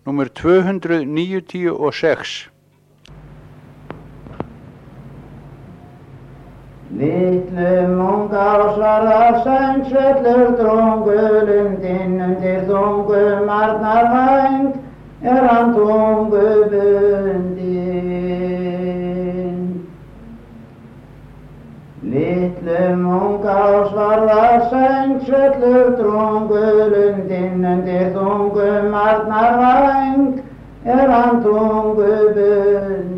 númer 296. Litlum unga svarðar sængsvellur drungu lundinn undir þungum arnarvæng hann tungu bundinn. Litlum unga svarðar sængsvellur drungu lundinn undir þungum arnarvæng hann tungu bundinn.